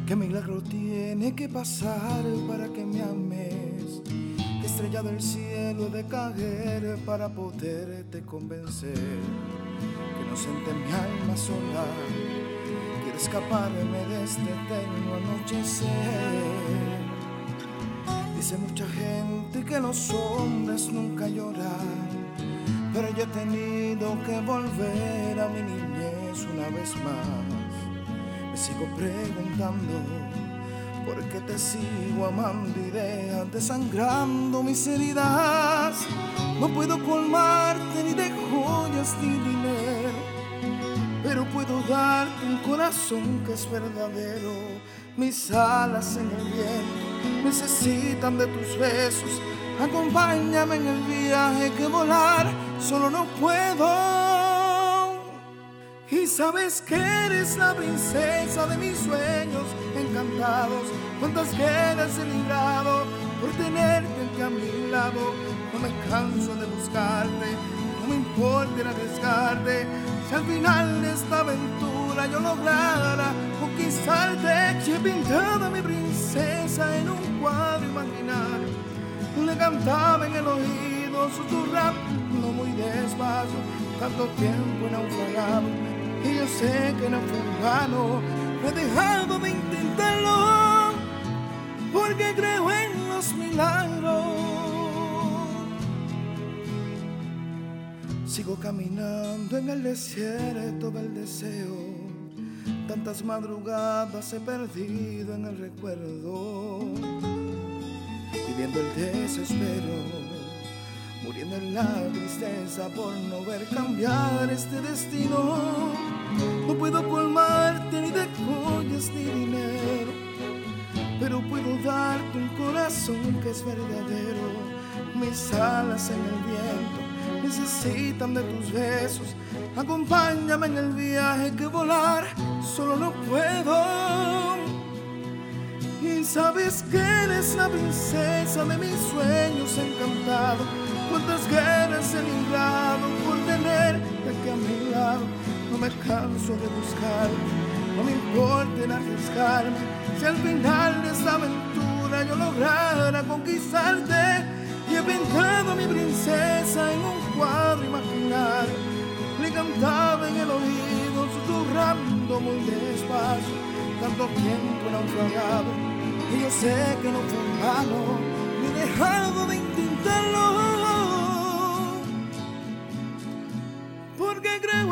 ¿Qué milagro tiene que pasar para que me ames? ¿Qué estrella del cielo he de caer para poderte convencer? Que no siente mi alma sola, quiero escaparme de este eterno anochecer. Dice mucha gente que los hombres nunca lloran, pero yo he tenido que volver a mi niñez una vez más. Me sigo preguntando por qué te sigo amando y dejas desangrando mis heridas. No puedo colmarte ni de joyas ni dinero, pero puedo darte un corazón que es verdadero. Mis alas en el viento necesitan de tus besos. Acompáñame en el viaje que volar solo no puedo. Y sabes que eres la princesa de mis sueños encantados. Cuántas guerras he librado por tenerte aquí a mi lado. No me canso de buscarte, no me importa arriesgarte. Si al final de esta aventura yo lograra conquistarte, si he pintado a mi princesa en un cuadro imaginario, le cantaba en el oído susurrando muy despacio. Tanto tiempo he naufragado y yo sé que no fue en vano. No he dejado de intentarlo porque creo en los milagros. Sigo caminando en el desierto del deseo. Tantas madrugadas he perdido en el recuerdo, viviendo el desespero, muriendo en la tristeza por no ver cambiar este destino. No puedo colmarte ni de joyas ni dinero, pero puedo darte un corazón que es verdadero. Mis alas en el viento necesitan de tus besos. Acompáñame en el viaje que volar solo no puedo. Y sabes que eres la princesa de mis sueños encantados. Cuántas guerras he librado por tenerte aquí a mi lado. No me canso de buscarte, no me importa en arriesgarme. Si al final de esta aventura yo lograra conquistarte, y he pintado a mi princesa en un cuadro imaginario, le cantaba en el oído susurrando muy despacio. Tanto tiempo naufragado y yo sé que no fue en vano, ni he dejado de intentarlo porque creo